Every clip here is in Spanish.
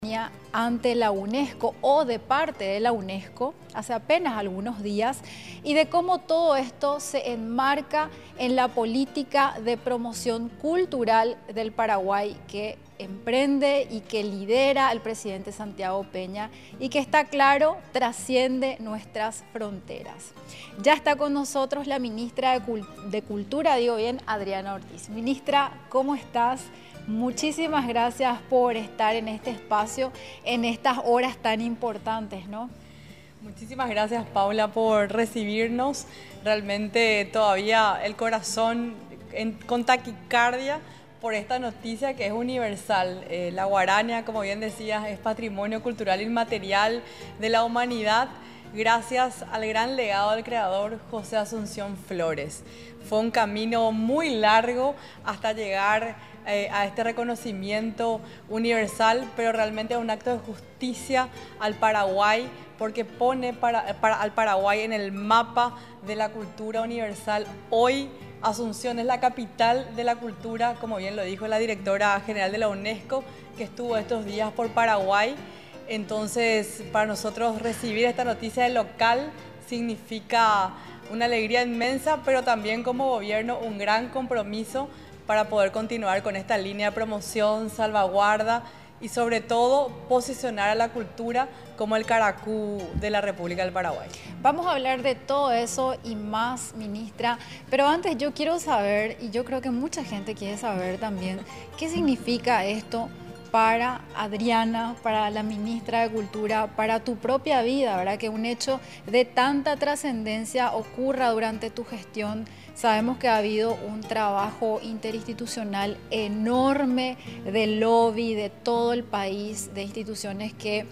ante la UNESCO o de parte de la UNESCO hace apenas algunos días y de cómo todo esto se enmarca en la política de promoción cultural del Paraguay que emprende y que lidera el presidente Santiago Peña y que está claro, trasciende nuestras fronteras. Ya está con nosotros la ministra de Cultura, digo bien, Adriana Ortiz. Ministra, ¿cómo estás? Muchísimas gracias por estar en este espacio, en estas horas tan importantes, ¿no? Muchísimas gracias, Paula, por recibirnos. Realmente todavía el corazón con taquicardia por esta noticia que es universal. La guarania, como bien decías, es patrimonio cultural inmaterial de la humanidad gracias al gran legado del creador José Asunción Flores. Fue un camino muy largo hasta llegar a este reconocimiento universal, pero realmente es un acto de justicia al Paraguay porque pone al Paraguay en el mapa de la cultura universal. Hoy Asunción es la capital de la cultura, como bien lo dijo la directora general de la UNESCO, que estuvo estos días por Paraguay. Entonces, para nosotros recibir esta noticia del local significa una alegría inmensa, pero también como gobierno un gran compromiso para poder continuar con esta línea de promoción, salvaguarda y sobre todo posicionar a la cultura como el caracú de la República del Paraguay. Vamos a hablar de todo eso y más, ministra, pero antes yo quiero saber, y yo creo que mucha gente quiere saber también, ¿qué significa esto para Adriana, para la ministra de Cultura, para tu propia vida, ¿verdad? Que un hecho de tanta trascendencia ocurra durante tu gestión? Sabemos que ha habido un trabajo interinstitucional enorme de lobby de todo el país, de instituciones que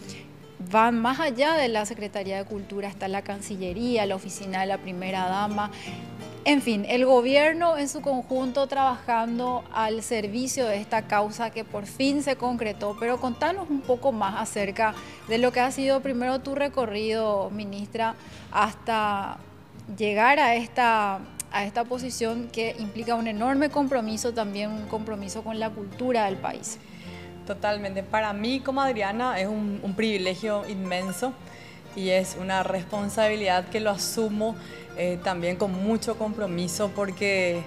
van más allá de la Secretaría de Cultura, está la Cancillería, la Oficina de la Primera Dama. En fin, el gobierno en su conjunto trabajando al servicio de esta causa que por fin se concretó, pero contanos un poco más acerca de lo que ha sido primero tu recorrido, ministra, hasta llegar a esta posición que implica un enorme compromiso, también un compromiso con la cultura del país. Totalmente. Para mí, como Adriana, es un privilegio inmenso y es una responsabilidad que lo asumo también con mucho compromiso porque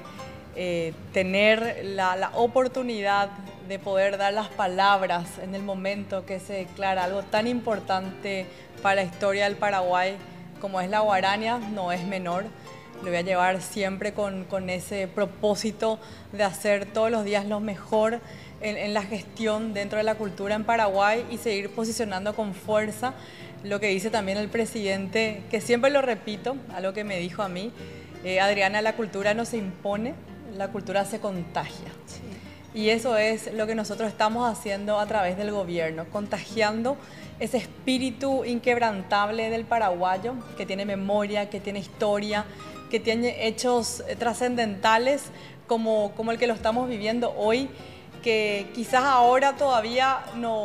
tener la oportunidad de poder dar las palabras en el momento que se declara algo tan importante para la historia del Paraguay como es la guarania no es menor. Lo voy a llevar siempre con ese propósito de hacer todos los días lo mejor en la gestión dentro de la cultura en Paraguay y seguir posicionando con fuerza lo que dice también el presidente, que siempre lo repito, algo que me dijo a mí, Adriana, la cultura no se impone, la cultura se contagia. Sí. Y eso es lo que nosotros estamos haciendo a través del gobierno, contagiando ese espíritu inquebrantable del paraguayo, que tiene memoria, que tiene historia, que tiene hechos trascendentales como el que lo estamos viviendo hoy, que quizás ahora todavía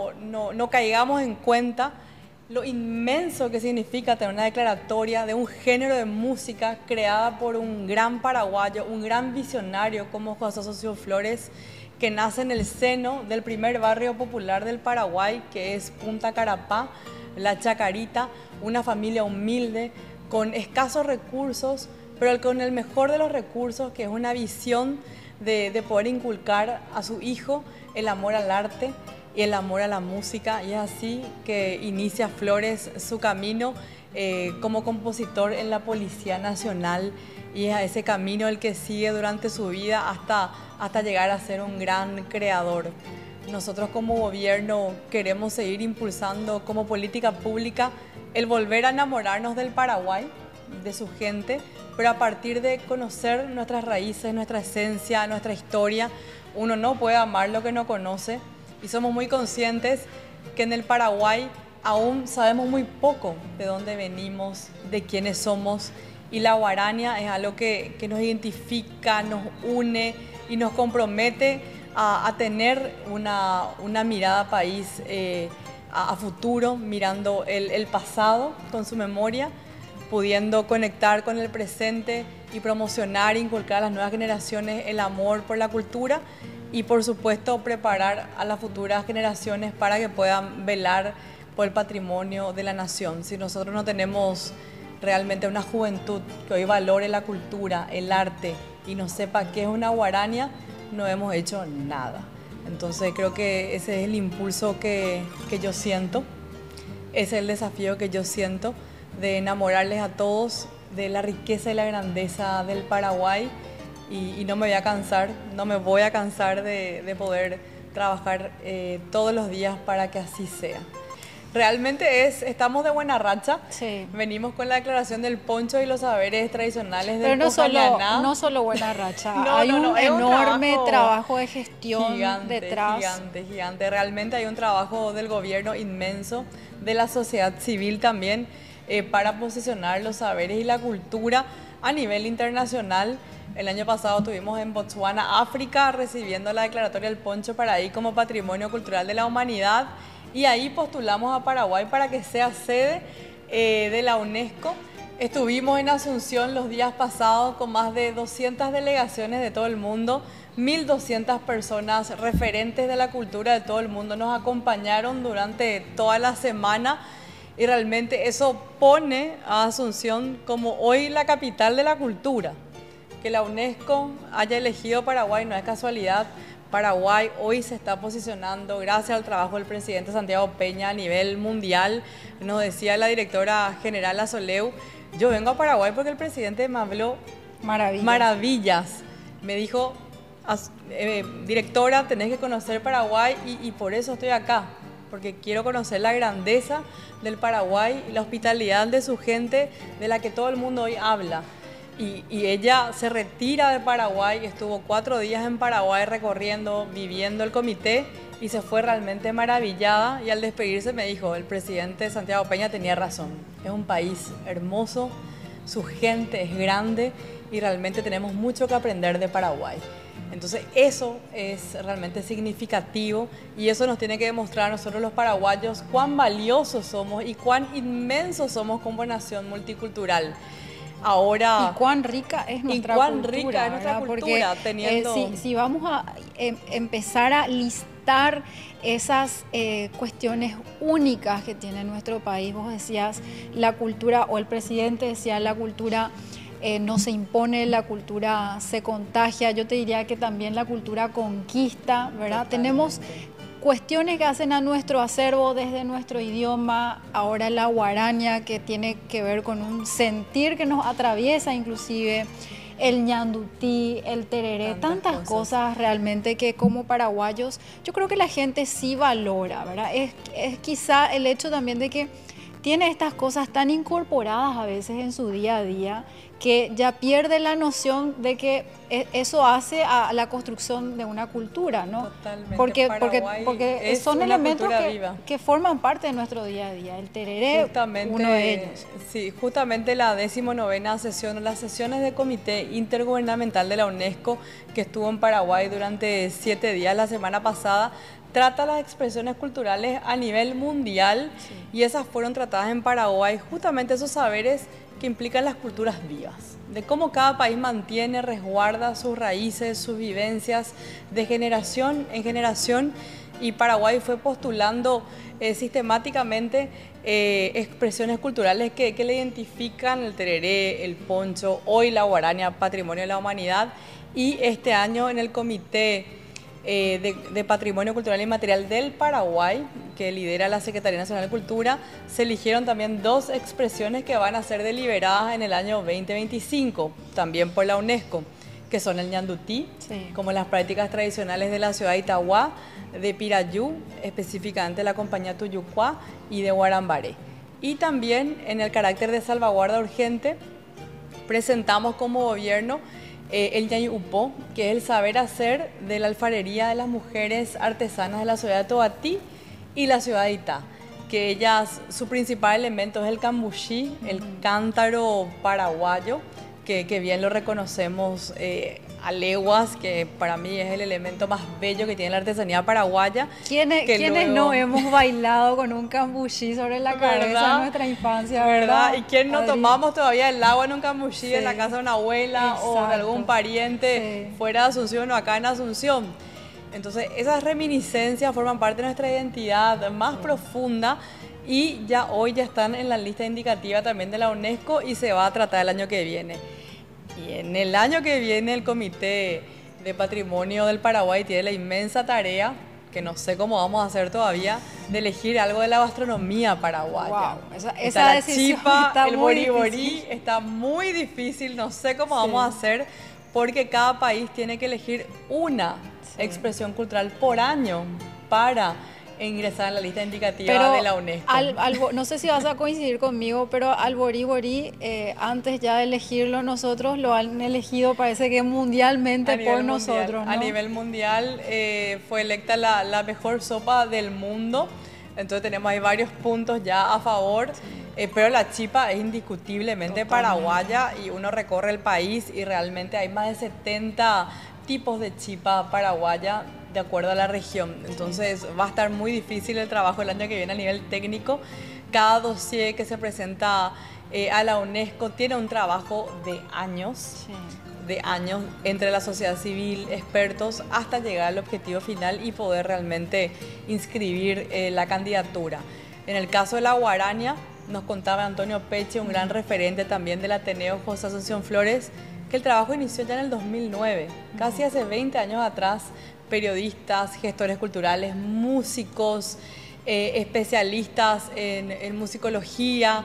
no caigamos en cuenta lo inmenso que significa tener una declaratoria de un género de música creada por un gran paraguayo, un gran visionario como José Asunción Flores, que nace en el seno del primer barrio popular del Paraguay, que es Punta Carapá, La Chacarita, una familia humilde, con escasos recursos, pero con el mejor de los recursos, que es una visión de poder inculcar a su hijo el amor al arte y el amor a la música, y es así que inicia Flores su camino como compositor en la Policía Nacional, y es a ese camino el que sigue durante su vida hasta llegar a ser un gran creador. Nosotros como gobierno queremos seguir impulsando como política pública el volver a enamorarnos del Paraguay, de su gente, pero a partir de conocer nuestras raíces, nuestra esencia, nuestra historia. Uno no puede amar lo que no conoce y somos muy conscientes que en el Paraguay aún sabemos muy poco de dónde venimos, de quiénes somos, y la guarania es algo que nos identifica, nos une y nos compromete a tener una mirada país a futuro, mirando el pasado con su memoria, pudiendo conectar con el presente y promocionar e inculcar a las nuevas generaciones el amor por la cultura y por supuesto preparar a las futuras generaciones para que puedan velar por el patrimonio de la nación. Si nosotros no tenemos realmente una juventud que hoy valore la cultura, el arte y no sepa qué es una guarania, no hemos hecho nada. Entonces creo que ese es el impulso que yo siento, ese es el desafío que yo siento de enamorarles a todos de la riqueza y la grandeza del Paraguay y no me voy a cansar, no me voy a cansar de poder trabajar todos los días para que así sea. Realmente estamos de buena racha. Sí. Venimos con la declaración del poncho y los saberes tradicionales del Pucallana. No solo buena racha, no, hay no, no, un es enorme trabajo de gestión gigante, detrás. Gigante. Realmente hay un trabajo del gobierno inmenso, de la sociedad civil también, para posicionar los saberes y la cultura a nivel internacional. El año pasado estuvimos en Botswana, África, recibiendo la declaratoria del poncho para ahí como Patrimonio Cultural de la Humanidad. Y ahí postulamos a Paraguay para que sea sede de la UNESCO. Estuvimos en Asunción los días pasados con más de 200 delegaciones de todo el mundo, 1.200 personas referentes de la cultura de todo el mundo nos acompañaron durante toda la semana y realmente eso pone a Asunción como hoy la capital de la cultura. Que la UNESCO haya elegido Paraguay no es casualidad. Paraguay hoy se está posicionando gracias al trabajo del presidente Santiago Peña a nivel mundial. Nos decía la directora general Azoleu, yo vengo a Paraguay porque el presidente me habló maravillas. Me dijo, directora, tenés que conocer Paraguay y por eso estoy acá, porque quiero conocer la grandeza del Paraguay y la hospitalidad de su gente de la que todo el mundo hoy habla. Y ella se retira de Paraguay, estuvo 4 días en Paraguay recorriendo, viviendo el comité y se fue realmente maravillada y al despedirse me dijo, el presidente Santiago Peña tenía razón, es un país hermoso, su gente es grande y realmente tenemos mucho que aprender de Paraguay. Entonces eso es realmente significativo y eso nos tiene que demostrar a nosotros los paraguayos cuán valiosos somos y cuán inmensos somos como nación multicultural. Ahora, y cuán rica es nuestra cultura, porque teniendo... si vamos a empezar a listar esas cuestiones únicas que tiene nuestro país, vos decías la cultura, o el presidente decía la cultura no se impone, la cultura se contagia, yo te diría que también la cultura conquista, ¿verdad? Totalmente. Tenemos cuestiones que hacen a nuestro acervo desde nuestro idioma, ahora la guarania que tiene que ver con un sentir que nos atraviesa inclusive, el ñandutí, el tereré, tantas cosas realmente que como paraguayos yo creo que la gente sí valora, ¿verdad? Es quizá el hecho también de que tiene estas cosas tan incorporadas a veces en su día a día que ya pierde la noción de que eso hace a la construcción de una cultura, ¿no? Totalmente. Porque son elementos que forman parte de nuestro día a día. El tereré, uno de ellos. Sí, justamente la 19ª sesión, las sesiones de Comité Intergubernamental de la UNESCO que estuvo en Paraguay durante 7 días la semana pasada, trata las expresiones culturales a nivel mundial y esas fueron tratadas en Paraguay, justamente esos saberes que implican las culturas vivas, de cómo cada país mantiene, resguarda sus raíces, sus vivencias de generación en generación y Paraguay fue postulando sistemáticamente expresiones culturales que le identifican el tereré, el poncho, hoy la guarania, Patrimonio de la Humanidad y este año en el Comité de Patrimonio Cultural y Material del Paraguay, que lidera la Secretaría Nacional de Cultura, se eligieron también 2 expresiones que van a ser deliberadas en el año 2025, también por la UNESCO, que son el ñandutí, como las prácticas tradicionales de la ciudad de Itauguá, de Pirayú, específicamente la compañía Tuyucuá y de Guarambaré. Y también en el carácter de salvaguarda urgente, presentamos como gobierno el ñayupó, que es el saber hacer de la alfarería de las mujeres artesanas de la ciudad de Tobatí y la ciudad de Itá, que ellas, su principal elemento es el cambuchí, el cántaro paraguayo, que bien lo reconocemos a leguas, que para mí es el elemento más bello que tiene la artesanía paraguaya. ¿Quiénes no hemos bailado con un cambuchí sobre la cabeza en nuestra infancia, verdad? ¿Y quién no tomamos todavía el agua en un cambuchí en la casa de una abuela o de algún pariente fuera de Asunción o acá en Asunción? Entonces esas reminiscencias forman parte de nuestra identidad más profunda y ya hoy ya están en la lista indicativa también de la UNESCO y se va a tratar el año que viene. Y en el año que viene el Comité de Patrimonio del Paraguay tiene la inmensa tarea, que no sé cómo vamos a hacer todavía, de elegir algo de la gastronomía paraguaya. Wow, Está esa la decisión chipa, está el muy boriborí, difícil. está muy difícil, no sé cómo Sí. vamos a hacer, porque cada país tiene que elegir una Sí. expresión cultural por año para ingresar en la lista indicativa Pero de la UNESCO. no sé si vas a coincidir conmigo, pero al Boriborí, antes ya de elegirlo nosotros, lo han elegido parece que mundialmente A nivel por mundial, nosotros, ¿no? a nivel mundial fue electa la mejor sopa del mundo, entonces tenemos ahí varios puntos ya a favor, pero la chipa es indiscutiblemente paraguaya y uno recorre el país y realmente hay más de 70 tipos de chipa paraguaya de acuerdo a la región, entonces va a estar muy difícil el trabajo el año que viene a nivel técnico. Cada dossier que se presenta a la UNESCO tiene un trabajo de años. Sí. De años entre la sociedad civil, expertos, hasta llegar al objetivo final y poder realmente inscribir la candidatura. En el caso de la guaraña, nos contaba Antonio Peche, un gran referente también del Ateneo José Asunción Flores, que el trabajo inició ya en el 2009, casi hace 20 años atrás. Periodistas, gestores culturales, músicos, especialistas en musicología,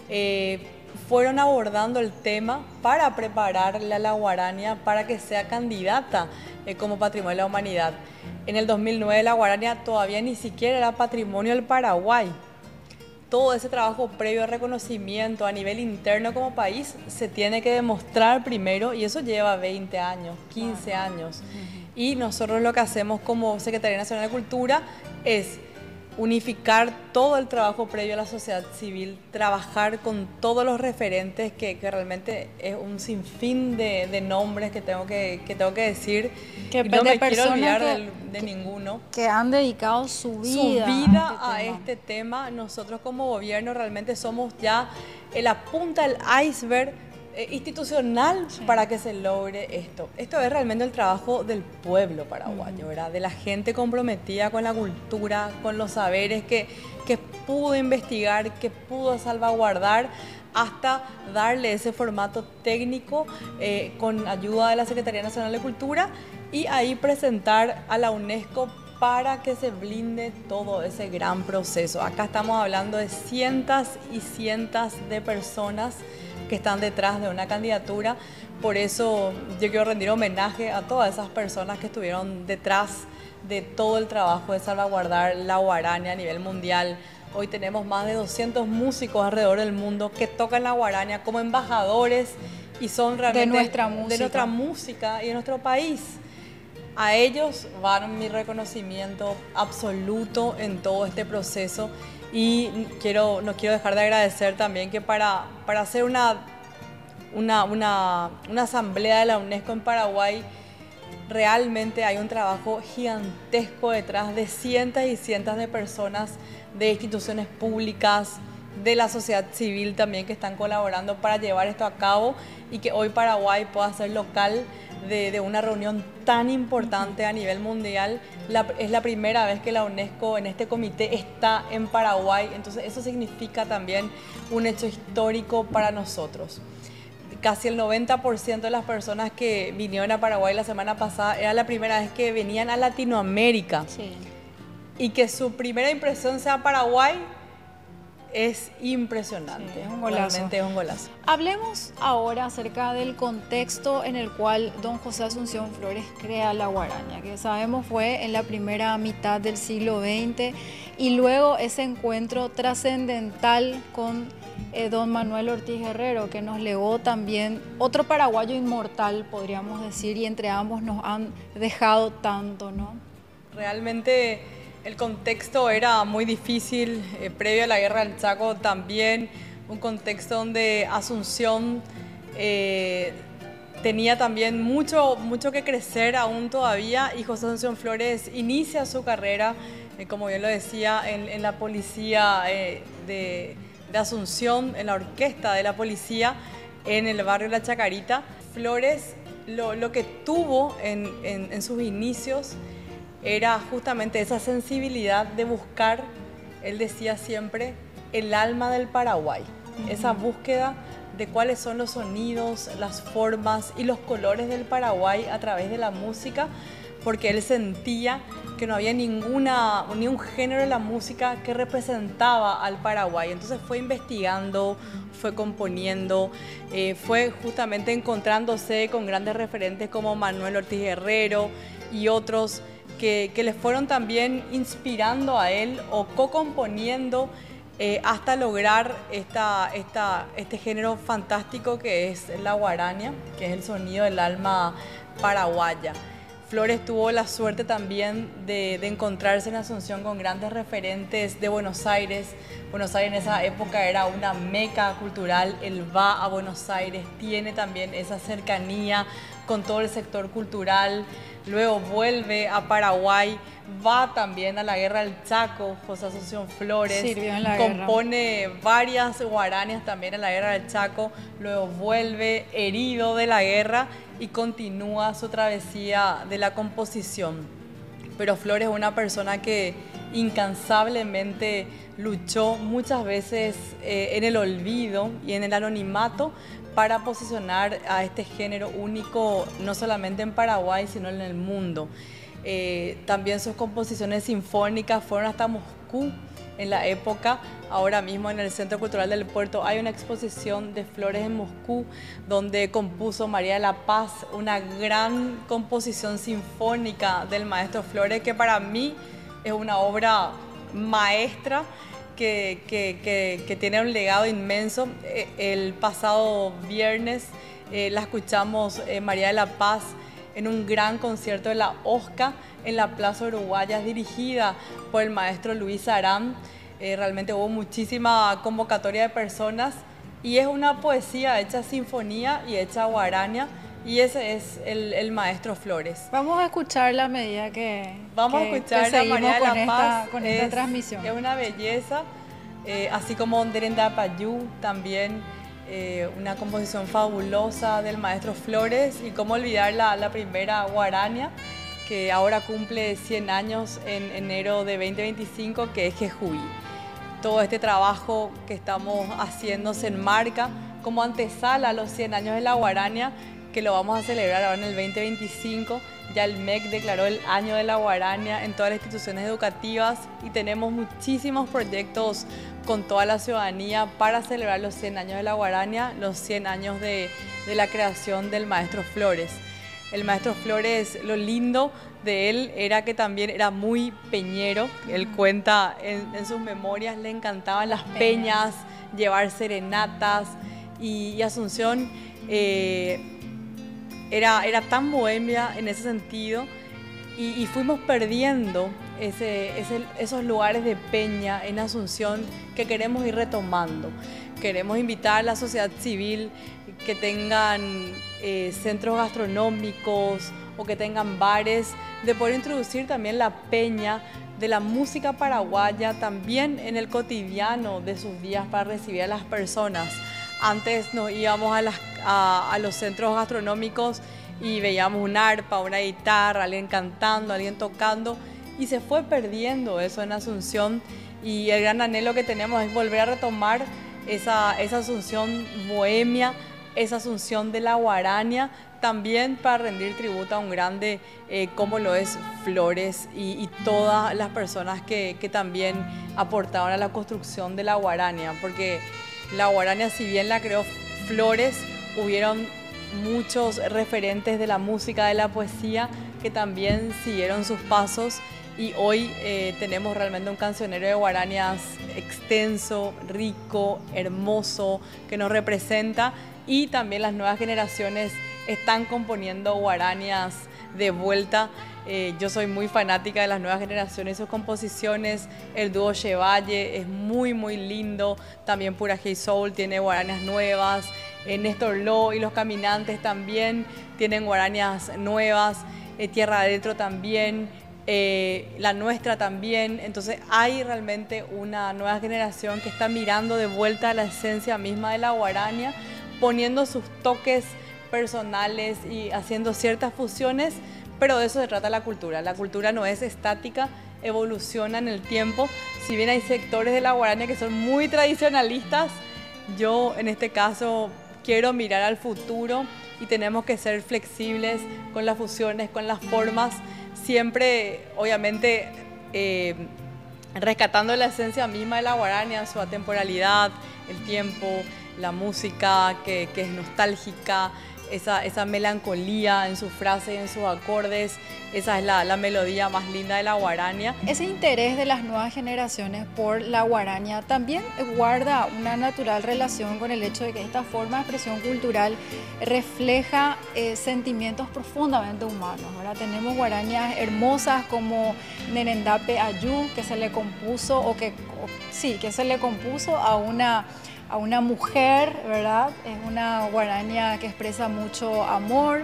fueron abordando el tema para prepararle a la guaraña para que sea candidata como Patrimonio de la Humanidad. En el 2009 la guaraña todavía ni siquiera era Patrimonio del Paraguay. Todo ese trabajo previo a reconocimiento a nivel interno como país se tiene que demostrar primero y eso lleva 20 años, 15 años. Y nosotros lo que hacemos como Secretaría Nacional de Cultura es unificar todo el trabajo previo a la sociedad civil, trabajar con todos los referentes, que realmente es un sinfín de nombres que tengo que decir. Que y no de me quiero olvidar personas de ninguno. Que han dedicado su vida A este tema. Nosotros como gobierno realmente somos ya la punta del iceberg institucional para que se logre esto. Esto es realmente el trabajo del pueblo paraguayo, ¿verdad? De la gente comprometida con la cultura, con los saberes que pudo investigar, que pudo salvaguardar, hasta darle ese formato técnico con ayuda de la Secretaría Nacional de Cultura y ahí presentar a la UNESCO para que se blinde todo ese gran proceso. Acá estamos hablando de cientos y cientos de personas que están detrás de una candidatura. Por eso yo quiero rendir homenaje a todas esas personas que estuvieron detrás de todo el trabajo de salvaguardar la guaraña a nivel mundial. Hoy tenemos más de 200 músicos alrededor del mundo que tocan la guaraña como embajadores y son realmente de nuestra música y de nuestro país. A ellos va mi reconocimiento absoluto en todo este proceso. Y no quiero dejar de agradecer también que para hacer una asamblea de la UNESCO en Paraguay, realmente hay un trabajo gigantesco detrás de cientos y cientos de personas, de instituciones públicas, de la sociedad civil también que están colaborando para llevar esto a cabo y que hoy Paraguay pueda ser local de una reunión tan importante a nivel mundial. Es la primera vez que la UNESCO en este comité está en Paraguay, entonces eso significa también un hecho histórico para nosotros. Casi el 90% de las personas que vinieron a Paraguay la semana pasada era la primera vez que venían a Latinoamérica. Sí. Y que su primera impresión sea Paraguay es impresionante. Sí, es un golazo. Realmente es un golazo. Hablemos ahora acerca del contexto en el cual don José Asunción Flores crea la guaraña, que sabemos fue en la primera mitad del siglo XX, y luego ese encuentro trascendental con don Manuel Ortiz Herrero, que nos legó también otro paraguayo inmortal, podríamos decir, y entre ambos nos han dejado tanto, ¿no? Realmente el contexto era muy difícil, previo a la Guerra del Chaco también, un contexto donde Asunción tenía también mucho que crecer aún todavía, y José Asunción Flores inicia su carrera, como bien lo decía, en la policía de Asunción, en la orquesta de la policía, en el barrio La Chacarita. Flores lo que tuvo en sus inicios era justamente esa sensibilidad de buscar, él decía siempre, el alma del Paraguay, esa búsqueda de cuáles son los sonidos, las formas y los colores del Paraguay a través de la música, porque él sentía que no había ni un género de la música que representaba al Paraguay. Entonces fue investigando, fue componiendo, fue justamente encontrándose con grandes referentes como Manuel Ortiz Herrero y otros que le fueron también inspirando a él o co-componiendo hasta lograr este género fantástico que es la guarania, que es el sonido del alma paraguaya. Flores tuvo la suerte también de encontrarse en Asunción con grandes referentes de Buenos Aires. Buenos Aires en esa época era una meca cultural, él va a Buenos Aires, tiene también esa cercanía con todo el sector cultural, luego vuelve a Paraguay, va también a la Guerra del Chaco, José Asunción Flores, compone varias guaranías también en la Guerra del Chaco, luego vuelve herido de la guerra y continúa su travesía de la composición. Pero Flores es una persona que incansablemente luchó muchas veces en el olvido y en el anonimato para posicionar a este género único no solamente en Paraguay sino en el mundo. También sus composiciones sinfónicas fueron hasta Moscú en la época. Ahora mismo en el Centro Cultural del Puerto hay una exposición de Flores en Moscú donde compuso María de la Paz, una gran composición sinfónica del maestro Flores que para mí es una obra maestra que tiene un legado inmenso. El pasado viernes la escuchamos María de la Paz en un gran concierto de la OSCA en la Plaza Uruguaya, dirigida por el maestro Luis Arán. Realmente hubo muchísima convocatoria de personas y es una poesía hecha sinfonía y hecha guarania, y ese es el maestro Flores. Vamos a escuchar la medida que vamos a escuchar a María de la Paz con esta transmisión. Es una belleza, así como Nderenda Payú también. Una composición fabulosa del maestro Flores, y cómo olvidar la primera guarania que ahora cumple 100 años en enero de 2025, que es Jejuí. Todo este trabajo que estamos haciendo se enmarca como antesala a los 100 años de la guarania, que lo vamos a celebrar ahora en el 2025. Ya el MEC declaró el año de la guarania en todas las instituciones educativas y tenemos muchísimos proyectos con toda la ciudadanía para celebrar los 100 años de la guarania, los 100 años de la creación del maestro Flores. El maestro Flores, lo lindo de él era que también era muy peñero. Él cuenta en sus memorias, le encantaban las peñas, llevar serenatas, y Asunción era tan bohemia en ese sentido, y fuimos perdiendo esos lugares de peña en Asunción que queremos ir retomando. Queremos invitar a la sociedad civil que tengan centros gastronómicos o que tengan bares, de poder introducir también la peña de la música paraguaya también en el cotidiano de sus días para recibir a las personas. Antes nos íbamos a los centros gastronómicos y veíamos un arpa, una guitarra, alguien cantando, alguien tocando, y se fue perdiendo eso en Asunción, y el gran anhelo que tenemos es volver a retomar esa Asunción bohemia, esa Asunción de la guarania, también para rendir tributo a un grande como lo es Flores y todas las personas que también aportaron a la construcción de la guarania, porque la guarania, si bien la creó Flores, hubieron muchos referentes de la música, de la poesía, que también siguieron sus pasos, y hoy tenemos realmente un cancionero de guaranias extenso, rico, hermoso, que nos representa, y también las nuevas generaciones están componiendo guaranias de vuelta. Yo soy muy fanática de las nuevas generaciones y sus composiciones. El dúo Chevalle es muy lindo, también Pura Hey Soul tiene guaranias nuevas, Néstor Lo y Los Caminantes también tienen guaranias nuevas, Tierra Adentro también, la nuestra también. Entonces hay realmente una nueva generación que está mirando de vuelta a la esencia misma de la guarania, poniendo sus toques personales y haciendo ciertas fusiones, pero de eso se trata la cultura. La cultura no es estática, evoluciona en el tiempo. Si bien hay sectores de la Guarania que son muy tradicionalistas, yo en este caso quiero mirar al futuro y tenemos que ser flexibles con las fusiones, con las formas, siempre obviamente rescatando la esencia misma de la Guarania, su atemporalidad, el tiempo, la música que es nostálgica, esa melancolía en sus frases, en sus acordes. Esa es la melodía más linda de la Guarania. Ese interés de las nuevas generaciones por la Guarania también guarda una natural relación con el hecho de que esta forma de expresión cultural refleja sentimientos profundamente humanos, ¿verdad? Tenemos guarañas hermosas como Nerendape Ayú, que se le compuso, que se le compuso a una mujer, ¿verdad? Es una guaraña que expresa mucho amor,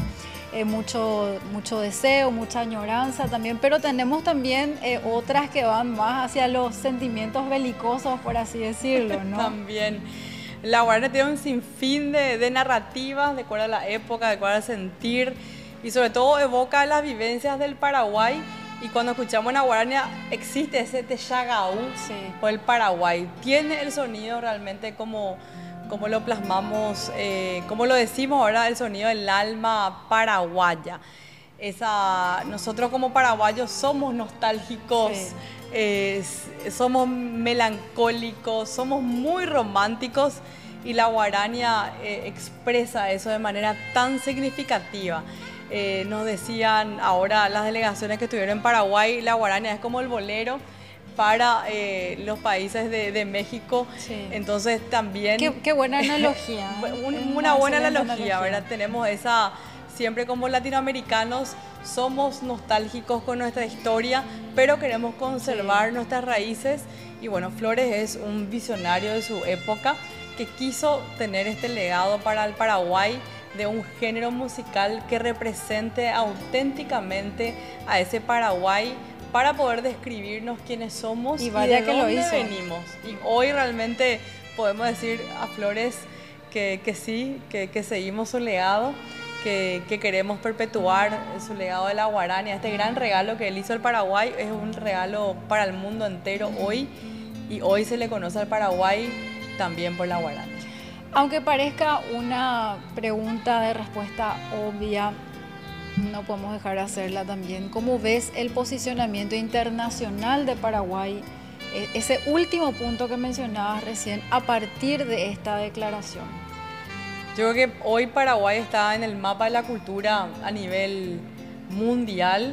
mucho deseo, mucha añoranza también, pero tenemos también otras que van más hacia los sentimientos belicosos, por así decirlo, ¿no? También. La guarania tiene un sinfín de narrativas de acuerdo a la época, de acuerdo al sentir, y sobre todo evoca las vivencias del Paraguay. Y cuando escuchamos una guarania existe ese Texagaú por el Paraguay. Tiene el sonido realmente como lo plasmamos, como lo decimos ahora, el sonido del alma paraguaya. Nosotros como paraguayos somos nostálgicos, somos melancólicos, somos muy románticos y la guarania expresa eso de manera tan significativa. Nos decían ahora las delegaciones que estuvieron en Paraguay, la guarania es como el bolero para los países de México. Sí. Entonces también... Qué buena analogía. Una buena analogía, ¿verdad? Tenemos esa... Siempre como latinoamericanos somos nostálgicos con nuestra historia, pero queremos conservar nuestras raíces. Y bueno, Flores es un visionario de su época que quiso tener este legado para el Paraguay, de un género musical que represente auténticamente a ese Paraguay para poder describirnos quiénes somos y de dónde venimos. Y hoy realmente podemos decir a Flores que sí, que seguimos su legado, que queremos perpetuar su legado de la guarania. Este gran regalo que él hizo al Paraguay es un regalo para el mundo entero hoy, y hoy se le conoce al Paraguay también por la guarania. Aunque parezca una pregunta de respuesta obvia, no podemos dejar de hacerla también. ¿Cómo ves el posicionamiento internacional de Paraguay, ese último punto que mencionabas recién, a partir de esta declaración? Yo creo que hoy Paraguay está en el mapa de la cultura a nivel mundial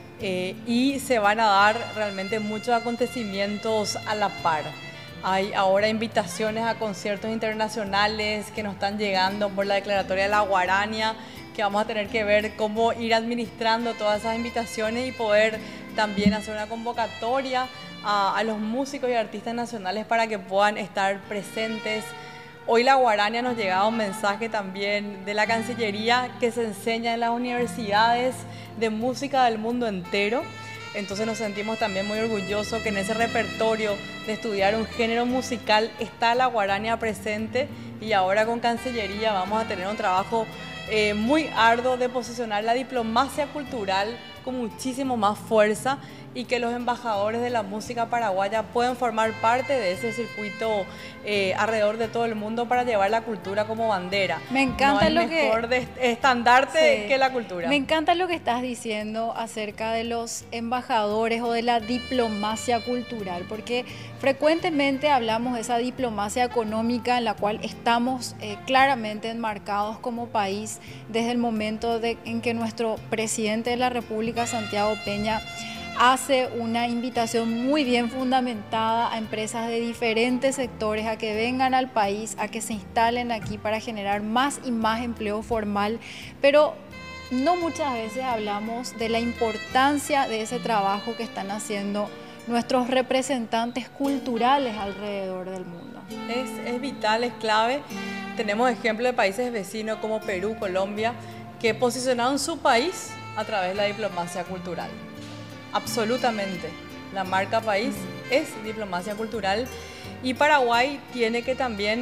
y se van a dar realmente muchos acontecimientos a la par. Hay ahora invitaciones a conciertos internacionales que nos están llegando por la declaratoria de la guarania, que vamos a tener que ver cómo ir administrando todas esas invitaciones y poder también hacer una convocatoria a los músicos y artistas nacionales para que puedan estar presentes. Hoy la guarania nos llegaba un mensaje también de la Cancillería que se enseña en las universidades de música del mundo entero. Entonces nos sentimos también muy orgullosos que en ese repertorio de estudiar un género musical está la guarania presente, y ahora con Cancillería vamos a tener un trabajo muy arduo de posicionar la diplomacia cultural con muchísimo más fuerza, y que los embajadores de la música paraguaya puedan formar parte de ese circuito alrededor de todo el mundo para llevar la cultura como bandera. Me encanta no hay mejor estandarte que la cultura. Me encanta lo que estás diciendo acerca de los embajadores o de la diplomacia cultural, porque frecuentemente hablamos de esa diplomacia económica en la cual estamos claramente enmarcados como país desde el momento en que nuestro presidente de la República, Santiago Peña, hace una invitación muy bien fundamentada a empresas de diferentes sectores a que vengan al país, a que se instalen aquí para generar más y más empleo formal, pero no muchas veces hablamos de la importancia de ese trabajo que están haciendo nuestros representantes culturales alrededor del mundo. Es vital, es clave. Tenemos ejemplos de países vecinos como Perú, Colombia, que posicionaron su país a través de la diplomacia cultural. Absolutamente. La marca país es diplomacia cultural, y Paraguay tiene que también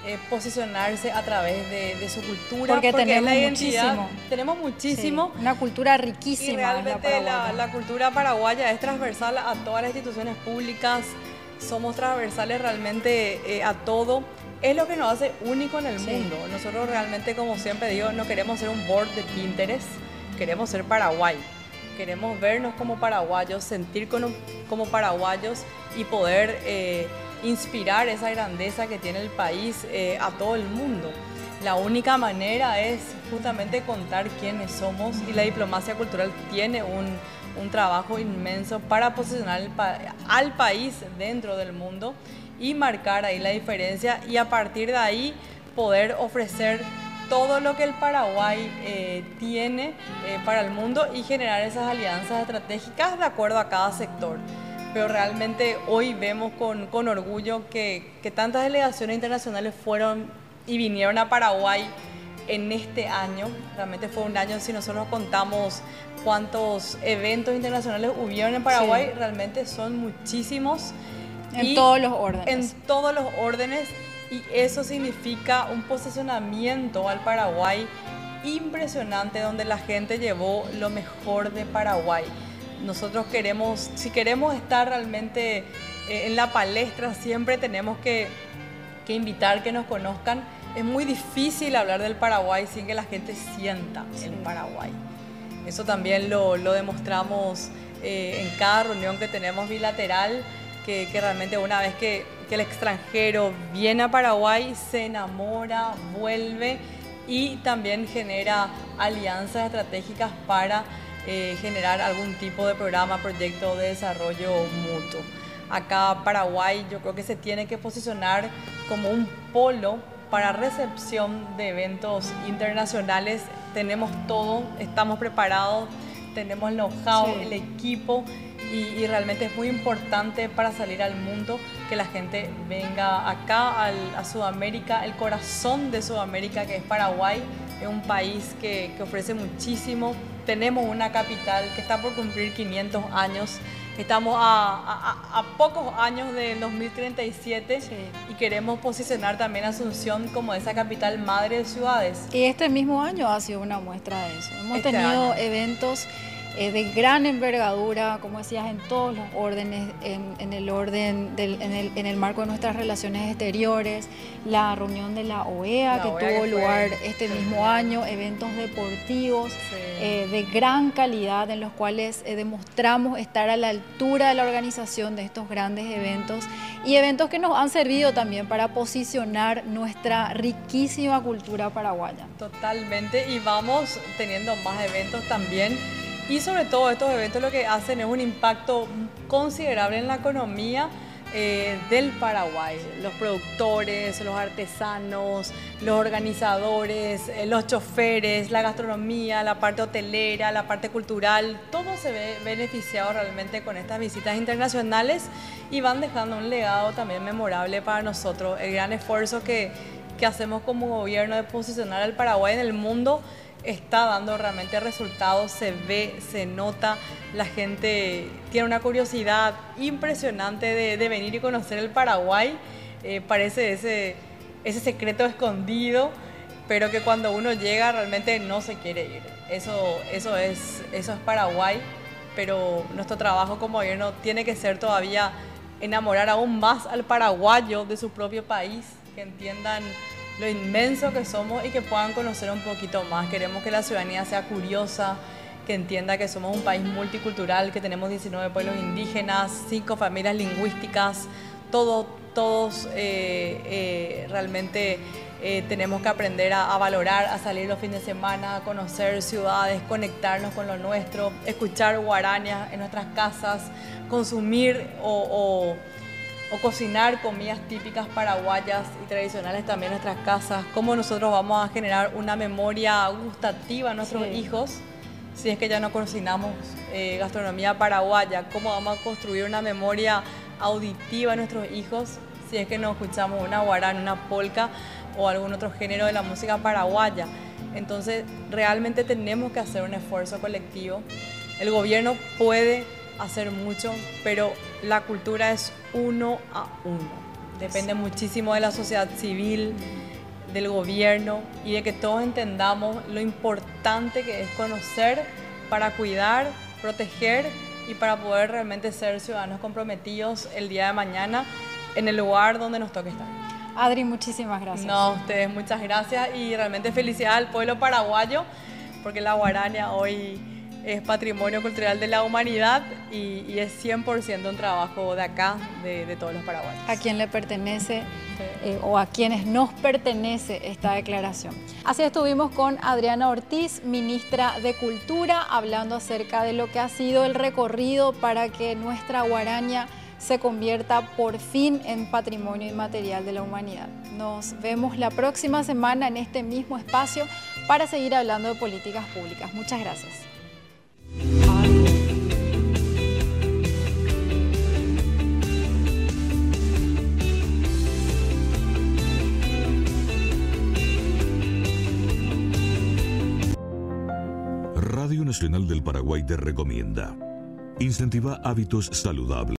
posicionarse a través de su cultura. Porque tenemos la identidad, muchísimo. Tenemos muchísimo. Sí, una cultura riquísima. Y realmente la cultura paraguaya es transversal a todas las instituciones públicas. Somos transversales realmente a todo. Es lo que nos hace único en el mundo. Nosotros realmente, como siempre digo, no queremos ser un board de Pinterest, queremos ser Paraguay. Queremos vernos como paraguayos, sentir como paraguayos y poder inspirar esa grandeza que tiene el país a todo el mundo. La única manera es justamente contar quiénes somos, y la diplomacia cultural tiene un trabajo inmenso para posicionar al país dentro del mundo y marcar ahí la diferencia, y a partir de ahí poder ofrecer todo lo que el Paraguay tiene para el mundo y generar esas alianzas estratégicas de acuerdo a cada sector. Pero realmente hoy vemos con orgullo que tantas delegaciones internacionales fueron y vinieron a Paraguay en este año. Realmente fue un año, si nosotros contamos cuántos eventos internacionales hubieron en Paraguay, realmente son muchísimos. En todos los órdenes. En todos los órdenes. Y eso significa un posicionamiento al Paraguay impresionante, donde la gente llevó lo mejor de Paraguay. Nosotros queremos, si queremos estar realmente en la palestra, siempre tenemos que invitar, que nos conozcan. Es muy difícil hablar del Paraguay sin que la gente sienta el Paraguay. Eso también lo demostramos en cada reunión que tenemos bilateral, que realmente una vez que el extranjero viene a Paraguay, se enamora, vuelve y también genera alianzas estratégicas para generar algún tipo de programa, proyecto de desarrollo mutuo. Acá Paraguay yo creo que se tiene que posicionar como un polo para recepción de eventos internacionales. Tenemos todo, estamos preparados, tenemos el know-how, el equipo, y realmente es muy importante para salir al mundo que la gente venga acá a Sudamérica, el corazón de Sudamérica, que es Paraguay. Es un país que ofrece muchísimo. Tenemos una capital que está por cumplir 500 años. Estamos a pocos años del 2037 y queremos posicionar también a Asunción como esa capital madre de ciudades. Y este mismo año ha sido una muestra de eso. Hemos tenido eventos de gran envergadura, como decías, en todos los órdenes, en el marco de nuestras relaciones exteriores, la reunión de la OEA que tuvo lugar este mismo año, eventos deportivos de gran calidad en los cuales demostramos estar a la altura de la organización de estos grandes eventos, y eventos que nos han servido también para posicionar nuestra riquísima cultura paraguaya. Totalmente, y vamos teniendo más eventos también. Y sobre todo estos eventos lo que hacen es un impacto considerable en la economía del Paraguay. Los productores, los artesanos, los organizadores, los choferes, la gastronomía, la parte hotelera, la parte cultural, todo se ve beneficiado realmente con estas visitas internacionales, y van dejando un legado también memorable para nosotros. El gran esfuerzo que hacemos como gobierno de posicionar al Paraguay en el mundo está dando realmente resultados, se ve, se nota, la gente tiene una curiosidad impresionante de venir y conocer el Paraguay. Parece ese secreto escondido, pero que cuando uno llega realmente no se quiere ir. Eso es Paraguay, pero nuestro trabajo como gobierno tiene que ser todavía enamorar aún más al paraguayo de su propio país, que entiendan lo inmenso que somos y que puedan conocer un poquito más. Queremos que la ciudadanía sea curiosa, que entienda que somos un país multicultural, que tenemos 19 pueblos indígenas, 5 familias lingüísticas, todos realmente tenemos que aprender a valorar, a salir los fines de semana, a conocer ciudades, conectarnos con lo nuestro, escuchar guarañas en nuestras casas, consumir o cocinar comidas típicas paraguayas y tradicionales también en nuestras casas. Cómo nosotros vamos a generar una memoria gustativa a nuestros hijos si es que ya no cocinamos gastronomía paraguaya. Cómo vamos a construir una memoria auditiva a nuestros hijos si es que no escuchamos una guarana, una polca o algún otro género de la música paraguaya. Entonces realmente tenemos que hacer un esfuerzo colectivo. El gobierno puede hacer mucho, pero la cultura es uno a uno. Depende muchísimo de la sociedad civil, del gobierno y de que todos entendamos lo importante que es conocer para cuidar, proteger y para poder realmente ser ciudadanos comprometidos el día de mañana en el lugar donde nos toque estar. Adri, muchísimas gracias. No, a ustedes muchas gracias y realmente felicidades al pueblo paraguayo porque la guaraña hoy es patrimonio cultural de la humanidad y es 100% un trabajo de acá, de todos los paraguayos. ¿A quién le pertenece o a quienes nos pertenece esta declaración? Así estuvimos con Adriana Ortiz, ministra de Cultura, hablando acerca de lo que ha sido el recorrido para que nuestra guaraña se convierta por fin en patrimonio inmaterial de la humanidad. Nos vemos la próxima semana en este mismo espacio para seguir hablando de políticas públicas. Muchas gracias. Radio Nacional del Paraguay te recomienda: incentivar hábitos saludables.